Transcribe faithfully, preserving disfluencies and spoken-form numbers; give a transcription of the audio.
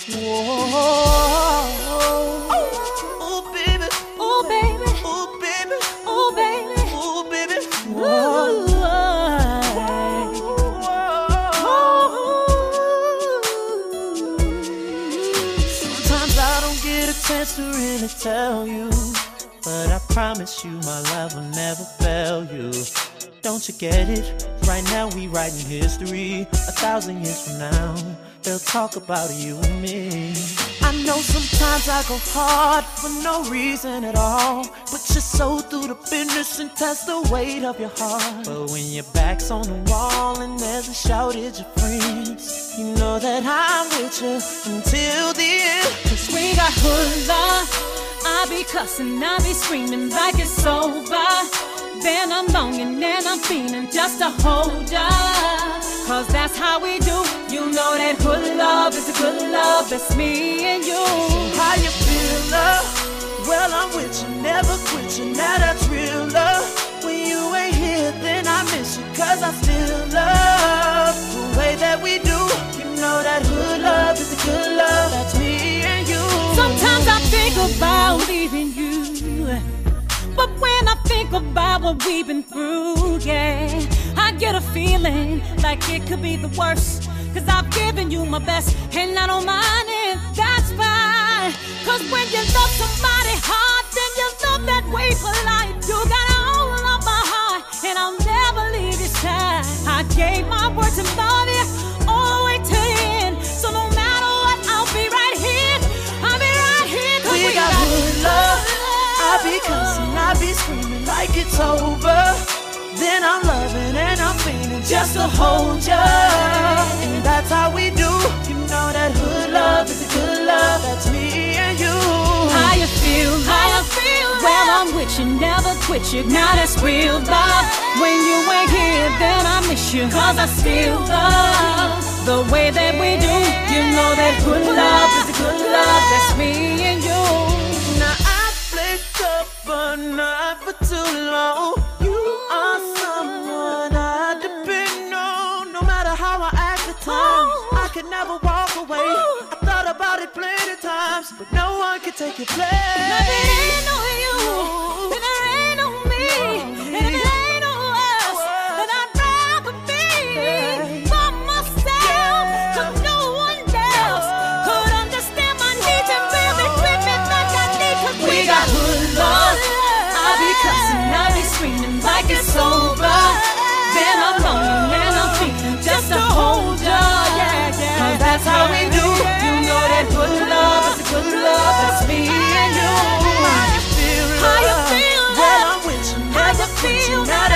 Whoa. Ooh, baby. Ooh, baby. Ooh, baby. Ooh, baby. Ooh, baby. Whoa. Sometimes I don't get a chance to really tell you, but I promise you my love will never fail you. Don't you get it? Right now we writing history. A thousand years from now, they'll talk about you and me. I know sometimes I go hard for no reason at all, but you're so through the business and test the weight of your heart. But when your back's on the wall and there's a shortage of friends, you know that I'm with you until the end. Cause we got hood love. I be cussing, I be screaming like it's over. Then I'm longing and I'm feeling just to hold ya. Cause that's how we do. You know that good love is a good love. That's me and you. How you feel, love? Well, I'm with you, never quit you. Now that's real love. When you ain't here, then I miss you. Cause I still love the way that we do. You know that good love is a good love. That's me and you. Sometimes I think about leaving you, but when I think about what we've been through, yeah, I get a feeling like it could be the worst. Cause I've given you my best, and I don't mind it, that's fine. Cause when you love somebody hard, then you love that way for life. You got a hold of my heart, and I'll never leave your side. I gave my word to love you all the way to the end. So no matter what, I'll be right here. I'll be right here. Cause We, we got, got good love. I be cussing, I be screaming like it's over. Then I'm loving and I'm feeling just to hold ya. And that's how we do. You know that good love is a good love. That's me and you. How you feel, how you feel? Well, I'm with you, never quit you. Now that's real love. When you ain't here, then I miss you. Cause I still love the way that we do. You know that good love is a good love. That's me and you. Now I played tough, but not for too long. You are someone I depend on. No matter how I act at times, I could never walk away. I thought about it plenty times, but no one can take your place. Now it ain't no you, and it ain't no me, and it ain't no us. But I'd rather be by myself, cause no one else could understand my needs and really treat me like I need. Cause we got good love. I be cussing, I be screaming like it's over. Then I'm longing and I'm feeling just to hold ya, yeah, yeah. Cause that's how we do. You know that good love is a good love. That's me and you. How you feel, How you love? feel, Well, love? I'm with you, How never you quit you. feel, Now